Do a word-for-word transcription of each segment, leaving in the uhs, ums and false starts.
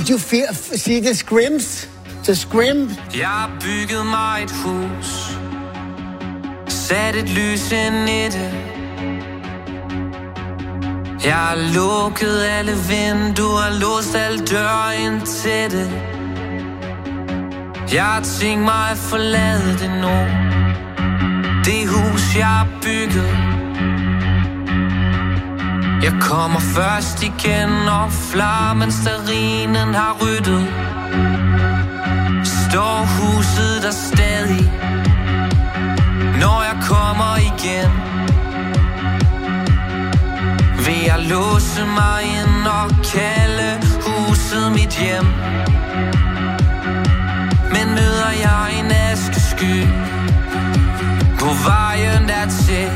Did you feel, see the scrims? The scrim? Jeg har bygget mig et hus, sat et lys ind i det. Jeg har lukket alle vinduer, låst alle døre ind til det. Jeg har tænkt mig at forlade det nu, det hus jeg har bygget. Jeg kommer først igen, og flammen sterinen har ryddet. Står huset der stadig, når jeg kommer igen? Vil jeg låse mig ind og kalde huset mit hjem? Men møder jeg en askesky på vejen dertil?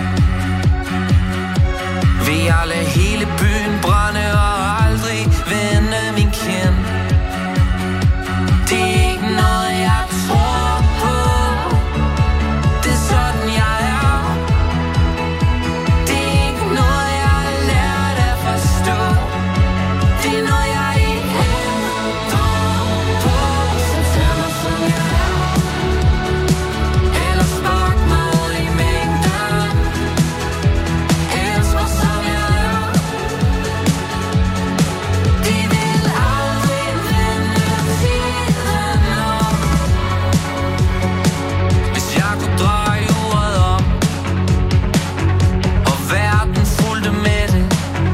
Vil jeg lade hele byen brænde og aldrig vende min kind? Det er ikke noget jeg tror på, det er sådan jeg er. Det er ikke noget jeg har lært at forstå, det er noget jeg ikke ændrer på. Så tag mig som jeg er, eller spark mig ud i mængden. Elsk mig som jeg er, det vil aldrig vende tiden om. Hvis jeg kunne dreje uret om, og verden fulgte med det,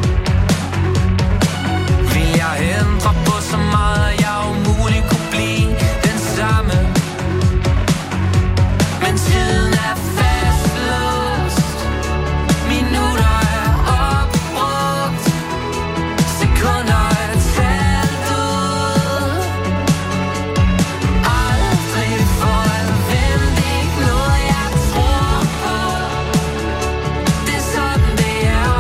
vil jeg ændre på så meget, at jeg umuligt kunne blive den samme. Men tiden er fastlåst, minutter er opbrugt, sekunder er talt ud. Aldrig for at vente, det er ikke noget jeg tror på, det er sådan det er.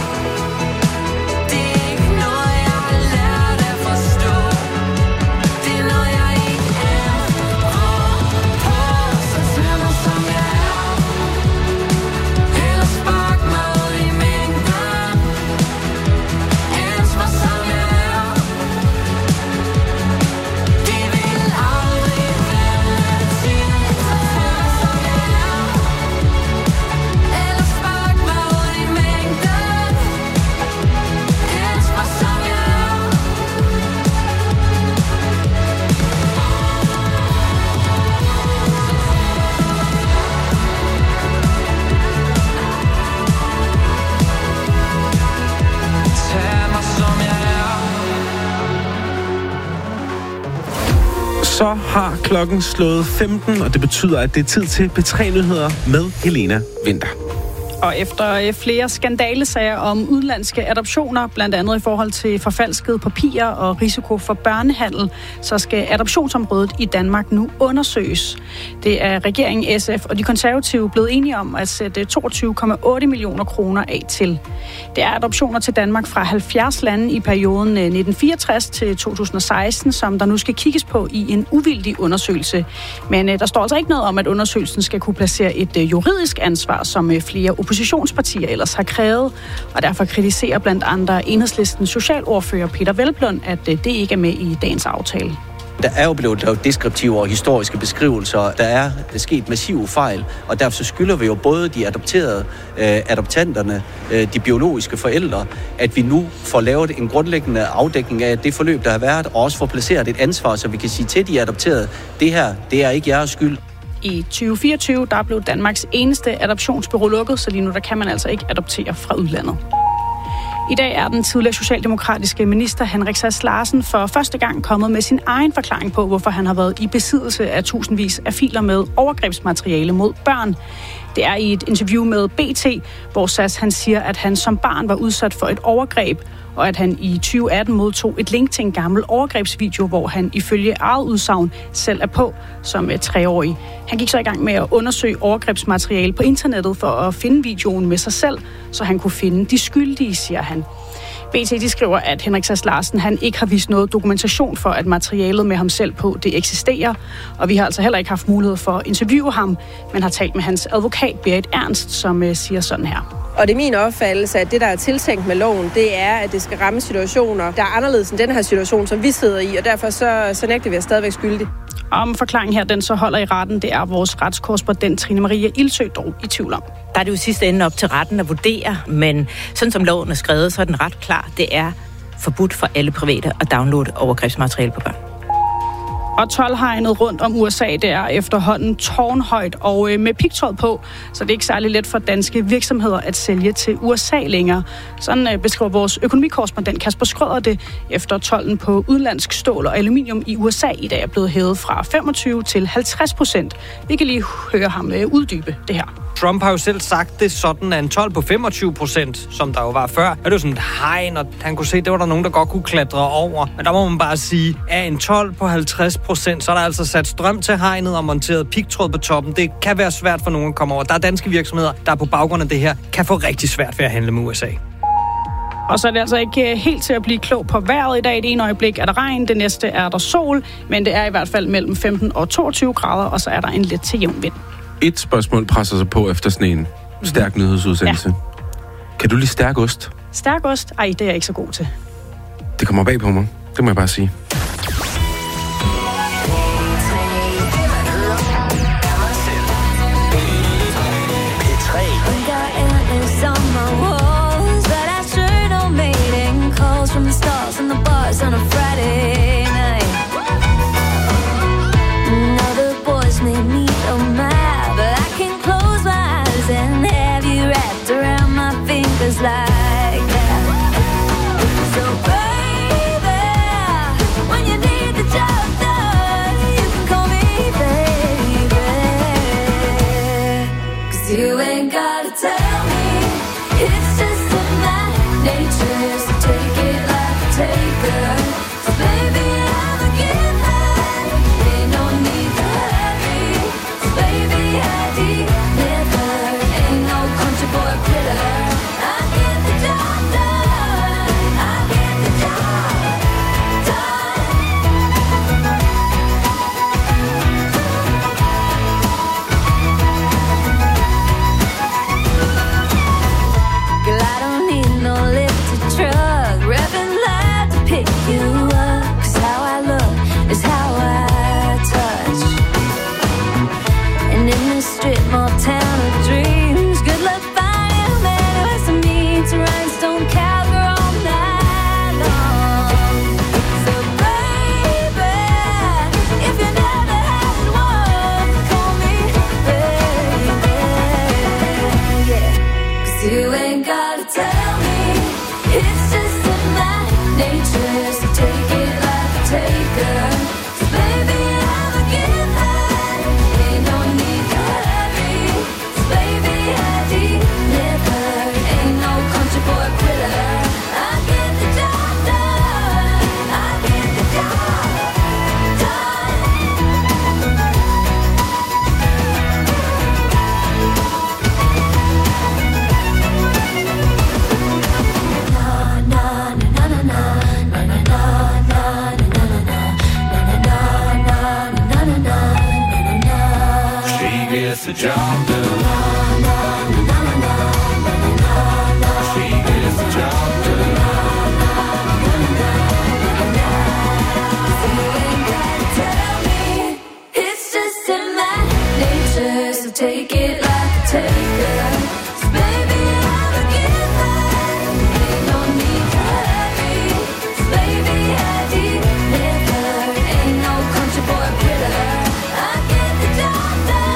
Det er ikke noget jeg har lært at forstå, det er noget jeg ikke ændrer på. Så tag mig som jeg er, eller spark mig ud i mængden. Elsk mig som jeg er, det vil aldrig vende tiden. Så tag mig som jeg er, eller spark mig ud i mængden. Elsk mig som jeg er. Tag mig som jeg er. Så har klokken slået femten, og det betyder, at det er tid til P tre Nyheder med Helena Winther. Og efter flere skandalesager om udenlandske adoptioner, blandt andet i forhold til forfalskede papirer og risiko for børnehandel, så skal adoptionsområdet i Danmark nu undersøges. Det er regeringen, S F og de konservative blevet enige om at sætte toogtyve komma otte millioner kroner af til. Det er adoptioner til Danmark fra halvfjerds lande i perioden nitten fireogtres til to tusind og seksten, som der nu skal kigges på i en uvildig undersøgelse. Men der står altså ikke noget om, at undersøgelsen skal kunne placere et juridisk ansvar, som flere oppositionspartier ellers har krævet, og derfor kritiserer blandt andre Enhedslistens socialordfører Peter Hvelplund, at det ikke er med i dagens aftale. Der er jo blevet lavet deskriptive og historiske beskrivelser. Der er sket massive fejl, og derfor skylder vi jo både de adopterede, øh, adoptanterne, øh, de biologiske forældre, at vi nu får lavet en grundlæggende afdækning af det forløb, der har været, og også får placeret et ansvar, så vi kan sige til de adopterede, det her, det er ikke jeres skyld. I tyve fireogtyve der blev Danmarks eneste adoptionsbureau lukket, så lige nu der kan man altså ikke adoptere fra udlandet. I dag er den tidligere socialdemokratiske minister Henrik Sass Larsen for første gang kommet med sin egen forklaring på, hvorfor han har været i besiddelse af tusindvis af filer med overgrebsmateriale mod børn. Det er i et interview med B T, hvor Sass han siger, at han som barn var udsat for et overgreb, og at han i tyve atten modtog et link til en gammel overgrebsvideo, hvor han ifølge eget udsagn selv er på som treårig. Han gik så i gang med at undersøge overgrebsmateriale på internettet for at finde videoen med sig selv, så han kunne finde de skyldige, siger han. B T de skriver, at Henrik Sass Larsen han ikke har vist noget dokumentation for, at materialet med ham selv på det eksisterer, og vi har altså heller ikke haft mulighed for at interviewe ham, men har talt med hans advokat Berit Ernst, som siger sådan her. Og det er min opfattelse, at det, der er tiltænkt med loven, det er, at det skal ramme situationer, der er anderledes end den her situation, som vi sidder i, og derfor så, så nægter vi at stadigvæk skyldig. Om forklaringen her, den så holder i retten, det er vores retskorrespondent Trine Maria Ildsø dog i tvivl om. Der er det jo sidste ende op til retten at vurdere, men sådan som loven er skrevet, så er den ret klar. Det er forbudt for alle private at downloade overgrebsmateriale på børn. Og toldhegnet rundt om U S A, det er efterhånden tårnhøjt og øh, med pigtråd på, så det er ikke særlig let for danske virksomheder at sælge til U S A længere. Sådan øh, beskriver vores økonomikorrespondent Kasper Schrøder det, efter tolden på udenlandsk stål og aluminium i U S A i dag er blevet hævet fra femogtyve til halvtreds procent. Vi kan lige høre ham øh, uddybe det her. Trump har jo selv sagt det sådan, at en told på femogtyve procent, som der jo var før, er det jo sådan et hegn, og han kunne se, at det var der nogen, der godt kunne klatre over. Men der må man bare sige, at en told på halvtreds procent, så er der altså sat strøm til hegnet og monteret pigtråd på toppen. Det kan være svært for nogen at komme over. Der er danske virksomheder, der på baggrund af det her, kan få rigtig svært ved at handle med U S A. Og så er det altså ikke helt til at blive klog på vejret i dag. Det ene øjeblik er der regn, det næste er der sol, men det er i hvert fald mellem femten og toogtyve grader, og så er der en let til jævn vind. Et spørgsmål presser sig på efter sådan en stærk nyhedsudsendelse. Ja. Kan du lide stærk ost? Stærk ost? Ej, det er jeg ikke så god til. Det kommer bag på mig. Det må jeg bare sige. Like that. So baby, when you need the job done, you can call me baby. 'Cause you ain't gotta tell me, it's just in my nature, so take it like a taker. So baby, I'm a giver, ain't no need to hurry. So baby, I deliver, ain't no country boy quitter. The job done. She gets the job done. You ain't gotta tell me, it's just in my nature, so take it like a taker. So baby, I'm a giver, ain't no need to hurry. So baby, I deliver, ain't no country boy quitter. I get the job done.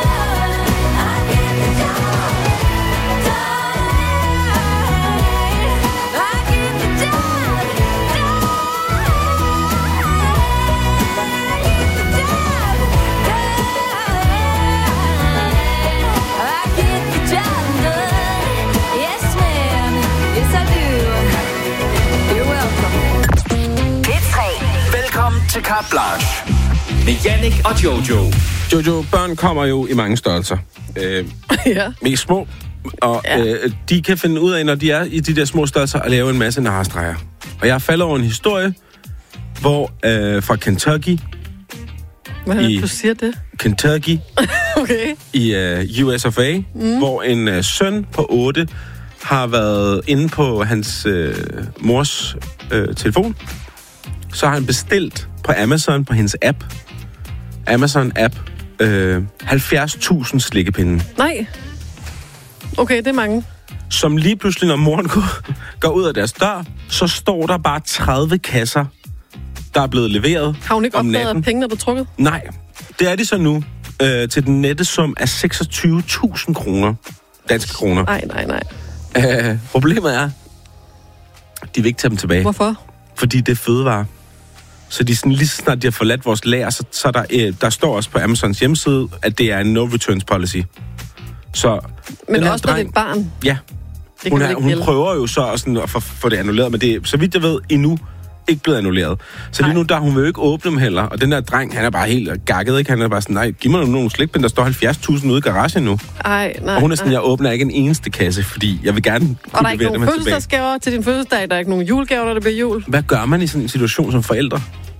Til Carte Blanche med Jannik og Jojo. Jojo, børn kommer jo i mange størrelser. Øh, ja. Mest små. Og ja. øh, de kan finde ud af, når de er i de der små størrelser, at lave en masse narrestreger. Og jeg falder over en historie, hvor øh, fra Kentucky... Hvad er det, du siger det? Kentucky. Okay. I uh, U S of A, mm. hvor en uh, søn på otte har været inde på hans øh, mors øh, telefon. Så har han bestilt på Amazon, på hendes app, Amazon-app, øh, halvfjerds tusind slikkepinde. Nej. Okay, det er mange. Som lige pludselig, når moren går, går ud af deres dør, så står der bare tredive kasser, der er blevet leveret. Har hun ikke om opdaget, natten. at pengene er trukket? Nej, det er de så nu. Øh, til den nette sum af seksogtyve tusind kroner. Danske kroner. Nej, nej, nej. Øh, problemet er, de vil ikke tage dem tilbage. Hvorfor? Fordi det er fødevare. Så de sådan, lige så snart de har forladt vores lager, så, så der, øh, der står også på Amazons hjemmeside, at det er en no returns policy. Så men også når det er et barn. Ja. Det Hun, kan er, hun prøver jo så sådan at få, få det annulleret, men det er, så vidt jeg ved, endnu ikke blevet annulleret. Så lige nu, der hun vil jo ikke åbne dem heller. Og den der dreng, han er bare helt gakket, ikke? Han er bare sådan, nej, giv mig nogle slikpind, der står halvfjerds tusind ude i garagen nu. Ej, nej, og hun er sådan, nej. jeg åbner ikke en eneste kasse, fordi jeg vil gerne og der er kunne ikke levere dem nogen her tilbage. fødselsdagsgaver til din fødselsdag, der er ikke nogen julegaver, når det bliver jul. Hvad gør man i sådan en situation som forældre?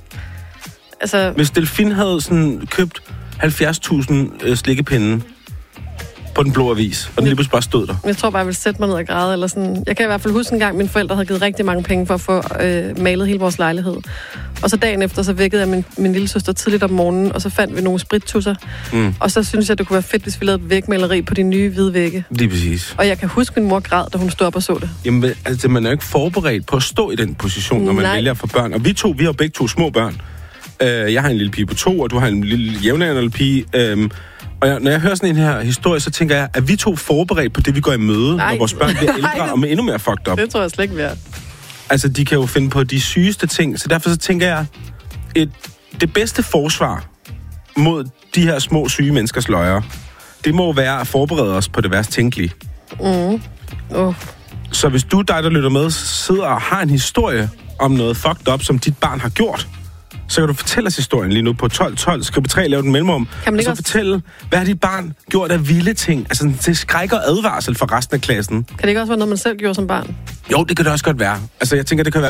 Altså, hvis Delfin havde sådan købt halvfjerds tusind øh, slikkepinde på den blå avis, og den lige pludselig bare stod der. Jeg tror bare, jeg ville sætte mig ned og græde. Eller sådan. Jeg kan i hvert fald huske en gang, at mine forældre havde givet rigtig mange penge for at få øh, malet hele vores lejlighed. Og så dagen efter, så vækkede jeg min, min lille søster tidligt om morgenen, og så fandt vi nogle sprittusser. Mm. Og så synes jeg, det kunne være fedt, hvis vi lavede et vægmaleri på de nye hvide vægge. Lige præcis. Og jeg kan huske, min mor græd, da hun stod op og så det. Jamen, altså, man er jo ikke forberedt på at stå i den position, når man Nej. vælger at få børn. Og vi to, vi har begge to små børn. Uh, jeg har en lille pige på to, og du har en lille jævnaldrende pige. Um, og jeg, når jeg hører sådan en her historie, så tænker jeg, at vi to forberedt på det, vi går i møde, Nej. når vores børn bliver ældre Nej. og med endnu mere fucked up. Det tror jeg slet ikke, vi er. Altså, de kan jo finde på de sygeste ting, så derfor så tænker jeg, et, det bedste forsvar mod de her små syge menneskers løjer, det må være at forberede os på det værst tænkelige. Mm. Oh. Så hvis du, dig der lytter med, sidder og har en historie om noget fucked up, som dit barn har gjort, så kan du fortælle os historien lige nu på tolv tolv. Skriv på tre, lav den mellemrum. Kan man ikke og så også... fortælle, hvad har dit barn gjort af vilde ting? Altså til skræk og advarsel for resten af klassen. Kan det ikke også være noget, man selv gjorde som barn? Jo, det kan det også godt være. Altså jeg tænker, det kan være